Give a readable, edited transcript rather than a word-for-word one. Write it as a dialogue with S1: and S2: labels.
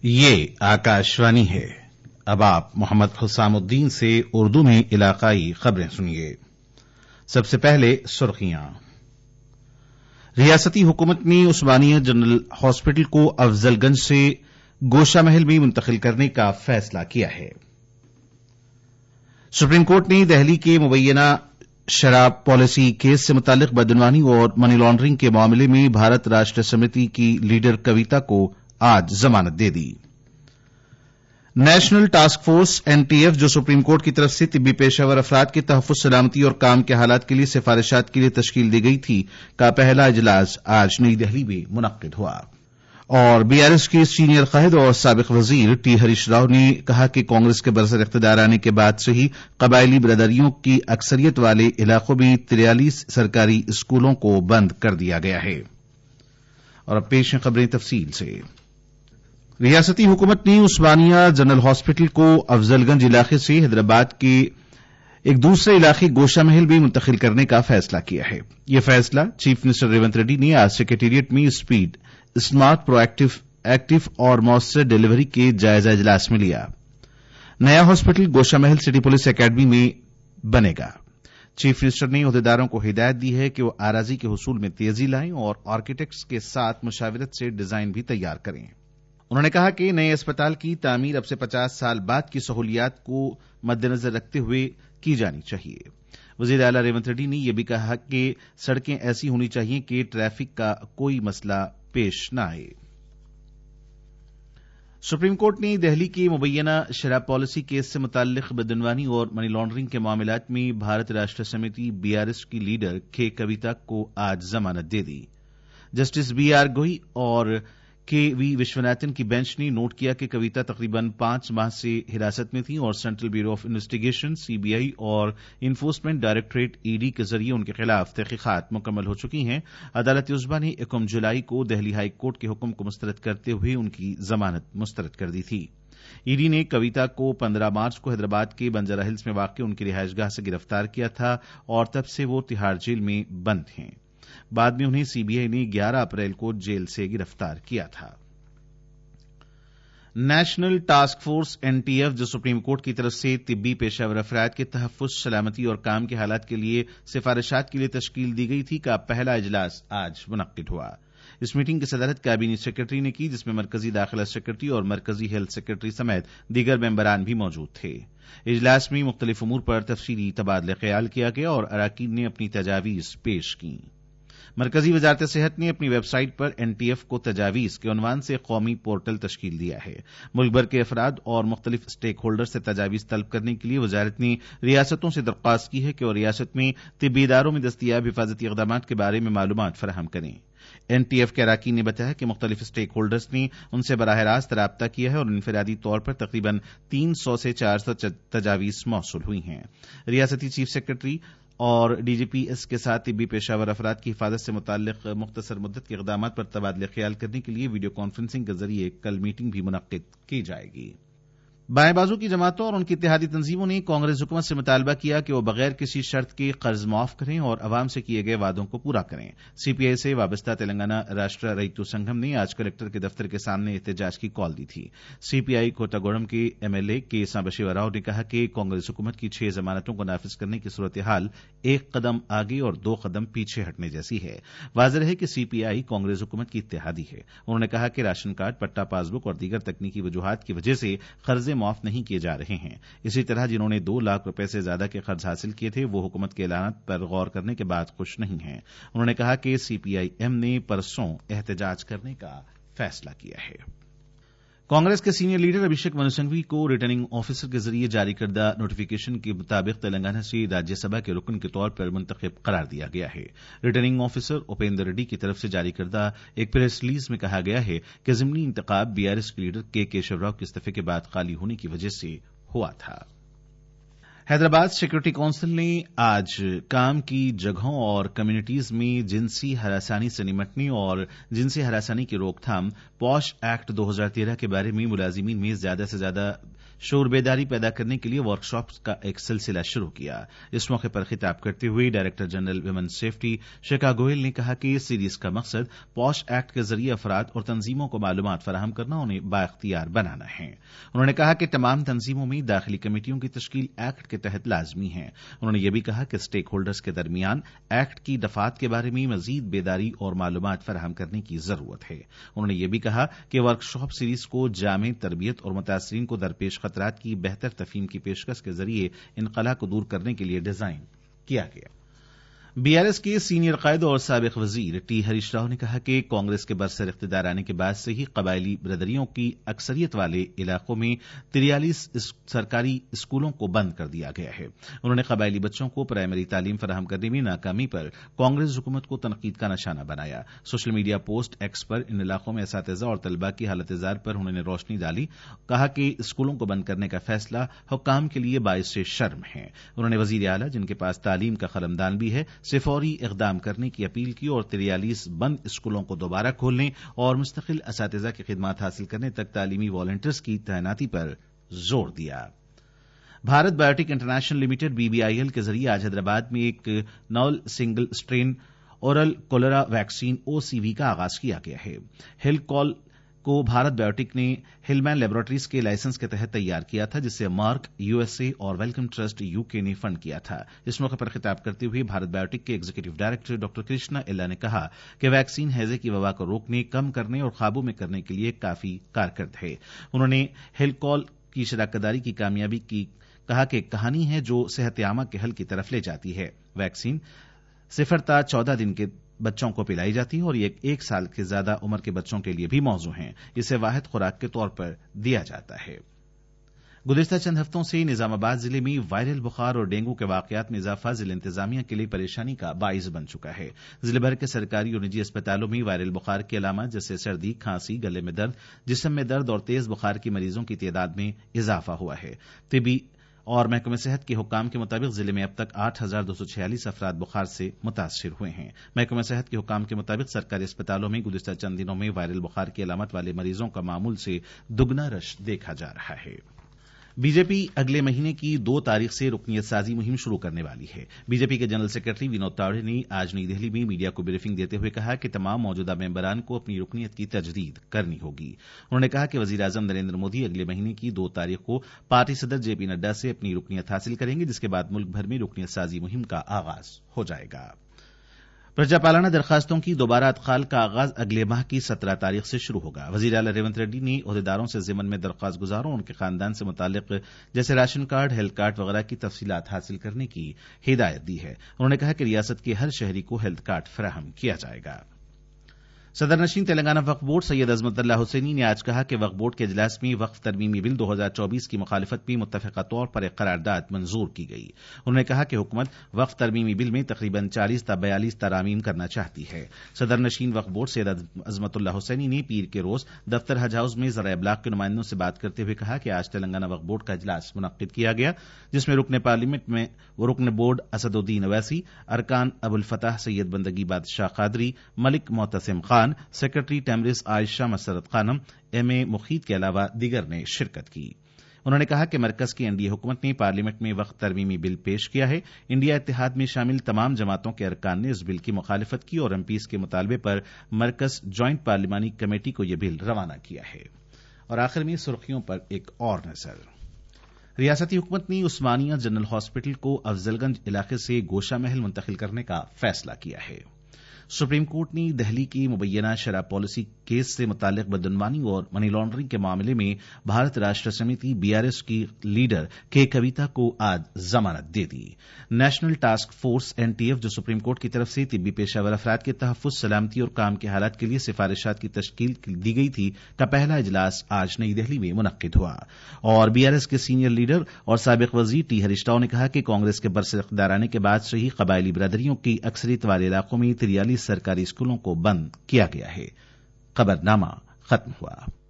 S1: یہ آکاشوانی ہے۔ اب آپ محمد حسام الدین سے اردو میں علاقائی خبریں سنیے۔ سب سے پہلے سرخیاں۔ ریاستی حکومت نے عثمانیہ جنرل ہاسپٹل کو افضل گنج سے گوشہ محل میں منتقل کرنے کا فیصلہ کیا ہے۔ سپریم کورٹ نے دہلی کے مبینہ شراب پالیسی کیس سے متعلق بدعنوانی اور منی لانڈرنگ کے معاملے میں بھارت راشٹر سمیتی کی لیڈر کویتا کو آج ضمانت دے دی۔ نیشنل ٹاسک فورس NTF جو سپریم کورٹ کی طرف سے طبی پیشہ ور افراد کے تحفظ، سلامتی اور کام کے حالات کے لیے سفارشات کے لیے تشکیل دی گئی تھی کا پہلا اجلاس آج نئی دہلی میں منعقد ہوا، اور BRS کے سینئر قائد اور سابق وزیر T ہریش راؤ نے کہا کہ کانگریس کے برسر اقتدار آنے کے بعد سے ہی قبائلی برادریوں کی اکثریت والے علاقوں میں 43 سرکاری اسکولوں کو بند کر دیا گیا ہے۔ اور اب پیش ہیں خبریں تفصیل سے۔ ریاستی حکومت نے عثمانیہ جنرل ہاسپٹل کو افضل گنج علاقے سے حیدرآباد کے ایک دوسرے علاقے گوشہ محل میں منتقل کرنے کا فیصلہ کیا ہے۔ یہ فیصلہ چیف منسٹر ریونت ریڈی نے آج سیکریٹریٹ میں اسپیڈ، اسمارٹ، پرو ایکٹیو اور مؤثر ڈیلیوری کے جائزہ اجلاس میں لیا۔ نیا hospital گوشہ Mahal city police academy میں بنے گا۔ چیف منسٹر نے عہدیداروں کو ہدایت دی ہے کہ وہ اراضی کے حصول میں تیزی لائیں اور آرکیٹیکٹس کے ساتھ مشاورت سے ڈیزائن بھی تیار کریں۔ انہوں نے کہا کہ نئے اسپتال کی تعمیر اب سے 50 سال بعد کی سہولیات کو مد نظر رکھتے ہوئے کی جانی چاہیے۔ وزیر اعلی ریونت ریڈی نے یہ بھی کہا کہ سڑکیں ایسی ہونی چاہیے کہ ٹریفک کا کوئی مسئلہ پیش نہ آئے۔ سپریم کورٹ نے دہلی کی مبینہ شراب پالیسی کیس سے متعلق بدعنوانی اور منی لانڈرنگ کے معاملات میں بھارت راشٹر سمیتی BRS کی لیڈر کویتا کو آج ضمانت دے دی۔ جسٹس BR گوئی اور KV وشوناتھن کی بینچ نے نوٹ کیا کہ کویتا تقریباً 5 ماہ سے حراست میں تھیں اور central bureau of investigation CBI اور انفورسمنٹ ڈائریکٹوریٹ ED کے ذریعے ان کے خلاف تحقیقات مکمل ہو چکی ہیں۔ عدالت عظمیٰ نے 1 جولائی کو دہلی ہائی کورٹ کے حکم کو مسترد کرتے ہوئے ان کی ضمانت مسترد کر دی تھی۔ ED نے کویتا کو 15 مارچ کو حیدرآباد کے بنجارہ ہلز میں واقع ان کی رہائش گاہ سے گرفتار کیا تھا اور تب سے وہ تہاڑ جیل میں بند ہیں۔ بعد میں انہیں CBI نے 11 اپریل کو جیل سے گرفتار کیا تھا۔ نیشنل ٹاسک فورس NTF جو سپریم کورٹ کی طرف سے طبی پیشہ ور افراد کے تحفظ، سلامتی اور کام کے حالات کے لیے سفارشات کے لیے تشکیل دی گئی تھی کا پہلا اجلاس آج منعقد ہوا۔ اس میٹنگ کی صدارت کابینی سیکرٹری نے کی، جس میں مرکزی داخلہ سیکرٹری اور مرکزی ہیلتھ سیکرٹری سمیت دیگر ممبران بھی موجود تھے۔ اجلاس میں مختلف امور پر تفصیلی تبادلہ خیال کیا گیا اور اراکین نے اپنی تجاویز پیش کیں۔ مرکزی وزارت صحت نے اپنی ویب سائٹ پر NTF کو تجاویز کے عنوان سے قومی پورٹل تشکیل دیا ہے۔ ملک بھر کے افراد اور مختلف اسٹیک ہولڈر سے تجاویز طلب کرنے کے لیے وزارت نے ریاستوں سے درخواست کی ہے کہ وہ ریاست میں طبی اداروں میں دستیاب حفاظتی اقدامات کے بارے میں معلومات فراہم کریں۔ NTF کے اراکین نے بتایا کہ مختلف اسٹیک ہولڈرز نے ان سے براہ راست رابطہ کیا ہے اور انفرادی طور پر تقریباً 300 سے 400 تجاویز موصول ہوئی ہیں۔ ریاستی چیف سیکرٹری اور DGPS کے ساتھ طبی پیشہ ور افراد کی حفاظت سے متعلق مختصر مدت کے اقدامات پر تبادلہ خیال کرنے کے لیے ویڈیو کانفرنسنگ کے ذریعے کل میٹنگ بھی منعقد کی جائے گی۔ بائیں بازو کی جماعتوں اور ان کی اتحادی تنظیموں نے کانگریس حکومت سے مطالبہ کیا کہ وہ بغیر کسی شرط کے قرض معاف کریں اور عوام سے کیے گئے وعدوں کو پورا کریں۔ CPI سے وابستہ تلنگانہ راشٹر ریتو سنگھم نے آج کلکٹر کے دفتر کے سامنے احتجاج کی کال دی تھی۔ CPI کوتاگوڑم کے MLA کے سانبشیوا راؤ نے کہا کہ کانگریس حکومت کی 6 ضمانتوں کو نافذ کرنے کی صورتحال 1 قدم آگے اور 2 قدم پیچھے ہٹنے جیسی ہے۔ واضح ہے کہ CPI کانگریس حکومت کی اتحادی ہے۔ انہوں نے کہا کہ راشن کارڈ، پٹا پاس بک اور دیگر تکنیکی وجوہات کی وجہ سے قرضے معاف نہیں کیے جا رہے ہیں۔ اسی طرح جنہوں نے 2 لاکھ روپے سے زیادہ کے قرض حاصل کیے تھے وہ حکومت کے اعلانات پر غور کرنے کے بعد خوش نہیں ہیں۔ انہوں نے کہا کہ CPI-M نے پرسوں احتجاج کرنے کا فیصلہ کیا ہے۔ کانگریس کے سینئر لیڈر ابھیشیک منو سنگھوی کو ریٹرننگ آفیسر کے ذریعے جاری کردہ نوٹیفیکیشن کے مطابق تلنگانہ سے راجیہ سبھا کے رکن کے طور پر منتخب قرار دیا گیا ہے۔ ریٹرننگ آفیسر اپیندر ریڈی کی طرف سے جاری کردہ ایک پریس ریلیز میں کہا گیا ہے کہ ضمنی انتخاب BRS کے لیڈر کیشو راؤ کے استعفے کے بعد خالی ہونے کی وجہ سے ہوا تھا۔ حیدرآباد سیکورٹی کونسل نے آج کام کی جگہوں اور کمیونٹیز میں جنسی ہراسانی سے نمٹنے اور جنسی ہراسانی کی روک تھام پوش ایکٹ 2013 کے بارے میں ملازمین میں زیادہ سے زیادہ शोर बेदारी पैदा करने के लिए वर्कशॉप्स का एक सिलसिला शुरू किया। इस मौके पर खिताब करते हुए director general women safety Shikha Goyal ने कहा कि इस सीरीज का मकसद पॉश एक्ट के जरिए अफराद और तंजीमों को मालूमात फराहम करना, उन्हें बाइख्तियार बनाना है। उन्होंने कहा कि तमाम तंजीमों में दाखिली कमेटियों की तश्कील एक्ट के तहत लाजमी है। उन्होंने यह भी कहा कि स्टेक होल्डर्स के दरमियान एक्ट की दफात के बारे में मजीद बेदारी और मालूमात फराहम करने की जरूरत है। उन्होंने यह भी कहा कि वर्कशॉप सीरीज को जामे तरबियत और मुतासरीन को दरपेश खतरात की बेहतर तफहीम की पेशकश के जरिए इनकला को दूर करने के लिए डिजाइन किया गया। बीआरएस के सीनियर कायद और साबिक वजीर टी हरीश राव ने कहा कि कांग्रेस के बरसर इख्तिदार आने के बाद से ही कबायली बिरादरियों की अक्सरियत वाले इलाकों में 43 सरकारी स्कूलों को बंद कर दिया गया है। उन्होंने कबायली बच्चों को प्राइमरी तालीम फराहम करने में नाकामी पर कांग्रेस हुकूमत को तनकीद का निशाना बनाया। सोशल मीडिया पोस्ट एक्स पर इन इलाकों में असातिज़ा और तलबा की हालत जार पर उन्होंने रोशनी डाली। कहा कि स्कूलों को बंद करने का फैसला हुक्काम के लिए बाइस शर्म है। उन्होंने वजीर आला, जिनके पास तालीम का कलमदान भी है, से फौरी इक़दाम करने की अपील की और 43 बंद स्कूलों को दोबारा खोलने और मुस्तकिल असातिज़ा की खिदमत हासिल करने तक तालीमी वॉलंटियर्स की तैनाती पर जोर दिया। Bharat biotech international limited BBIL के जरिए आज हैदराबाद में एक novel single strain oral cholera vaccine OCV का आगाज किया गया है। हिलकॉल को भारत बायोटेक ने हिलमैन लेबोरेटरीज के लाइसेंस के तहत तैयार किया था, जिसे मार्क यूएसए और वेलकम ट्रस्ट यूके ने फंड किया था। इस मौके पर खिताब करते हुए भारत बायोटेक के एग्जीक्यूटिव डायरेक्टर डॉ कृष्णा इल्ला ने कहा कि वैक्सीन हैजे की वबा को रोकने, कम करने और काबू में करने के लिए काफी कारगर है। उन्होंने हिलकॉल की शराकतदारी की कामयाबी की कहा कि कहानी है जो सेहत आमा के हल की तरफ ले जाती है। वैक्सीन 0 ता 14 दिन के बच्चों को पिलाई जाती है और ये 1 साल के ज्यादा उम्र के बच्चों के लिए भी मौजू है। इसे वाहिद खुराक के तौर पर दिया जाता है। गुज़िश्ता चंद हफ्तों से निजामाबाद जिले में वायरल बुखार और डेंगू के वाकयात में इजाफा जिला इंतजामिया के लिए परेशानी का बाइस बन चुका है। जिले भर के सरकारी और निजी अस्पतालों में वायरल बुखार की अलामत जैसे सर्दी, खांसी, गले में दर्द, जिस्म में दर्द और तेज बुखार के मरीजों की तादाद में इजाफा हुआ है। तिबी और महकमे सेहत के हुक्काम के मुताबिक जिले में अब तक 8,246 अफराद बुखार से मुतासिर हुए हैं। महकमे सेहत के हुक्काम के मुताबिक सरकारी अस्पतालों में गुज़िश्ता चंद दिनों में वायरल बुखार की अलामत वाले मरीजों का मामूल से दुगना रश देखा जा रहा है। बीजेपी अगले महीने की 2 तारीख से रुकनियत साजी मुहिम शुरू करने वाली है। बीजेपी के जनरल सेक्रेटरी विनोद तावड़े ने आज नई दिल्ली में मीडिया को ब्रीफिंग देते हुए कहा कि तमाम मौजूदा मेंबरान को अपनी रुकनियत की तजदीद करनी होगी। उन्होंने कहा कि वजीर आजम नरेंद्र मोदी अगले महीने की 2 तारीख को पार्टी सदर जेपी नड्डा से अपनी रुकनियत हासिल करेंगे, जिसके बाद मुल्क भर में रुकनियत साजी मुहिम का आगाज हो जाएगा। प्रजापालना दरखास्तों की दोबारा अदखाल का आगाज अगले माह की 17 तारीख से शुरू होगा। वजीर आला रेवंत रेड्डी ने ओहदेदारों से ज़िमन में दरखास्त गुजारों और उनके खानदान से मुतालिक जैसे राशन कार्ड, हेल्थ कार्ड वगैरह की तफसीलात हासिल करने की हिदायत दी है। उन्होंने कहा कि रियासत के हर शहरी को हेल्थ कार्ड फराहम किया जाएगा। सदर नशीन तेलंगाना वक्फ बोर्ड सैयद अजमतुल्ला हुसैनी ने आज कहा कि वक्फ बोर्ड के इजलास में वक्फ तरमीमी बिल 2024 की मुखालिफत में मुत्तफिका तौर पर एक करारदाद मंजूर की गई। उन्होंने कहा कि हुकूमत वक्फ तरमीमी बिल में तकरीबन 40 ता 42 तरामीम करना चाहती है। सदर नशीन वक्फ बोर्ड सैयद अजमतुल्ला हुसैनी ने पीर के रोज दफ्तर हज हाउस में ज़रा इब्लाग के नुमाइंदों से बात करते हुए कहा कि आज तेलंगाना वक्फ बोर्ड का इजलास मुनक्किद किया गया, जिसमें रुकन पार्लियामेंट में रुकन बोर्ड असदुद्दीन अवैसी, अरकान अबुल फतह सैयद बंदगी बादशाह कादरी, मलिक मोहतसिम खान, सेक्रेटरी टेमरिस आयशा मसरत खानम, एमए मुखीद के अलावा दीगर ने शिरकत की। उन्होंने कहा कि मरकज की एनडीए हुकूमत ने पार्लियामेंट में वक्फ तरमीमी बिल पेश किया है। इंडिया इत्तेहाद में शामिल तमाम जमातों के अरकान ने इस बिल की मुखालिफत की और एमपीज के मुतालबे पर मरकज ज्वाइंट पार्लिमानी कमेटी को यह बिल रवाना किया है। और आखिर में सुर्खियों पर एक और नजर। रियासती हुकूमत ने उस्मानिया जनरल हॉस्पिटल को अफजलगंज इलाके से गोशा महल मुंतकिल करने का फैसला किया है। सुप्रीम कोर्ट ने दिल्ली की मुबैना शराब पॉलिसी केस से मुताल्लिक बदअनवानी और मनी लॉन्ड्रिंग के मामले में भारत राष्ट्र समिति बीआरएस की लीडर के कविता को आज जमानत दे दी। नेशनल टास्क फोर्स एनटीएफ, जो सुप्रीम कोर्ट की तरफ से तिब्बी पेशावर अफराद के तहफ्फुज, सलामती और काम के हालात के लिए सिफारिशात की तश्कील दी गई थी, का पहला इजलास आज नई दिल्ली में मुनक्किद हुआ। और बीआरएस के सीनियर लीडर और साबिक वजीर टी हरीश राव ने कहा कि कांग्रेस के बरसर इख्तियार आने के बाद से ही कबायली बिरादरियों की अक्सरियत वाले इलाकों में 43 सरकारी स्कूलों को बंद किया गया है। खबरनामा खत्म हुआ।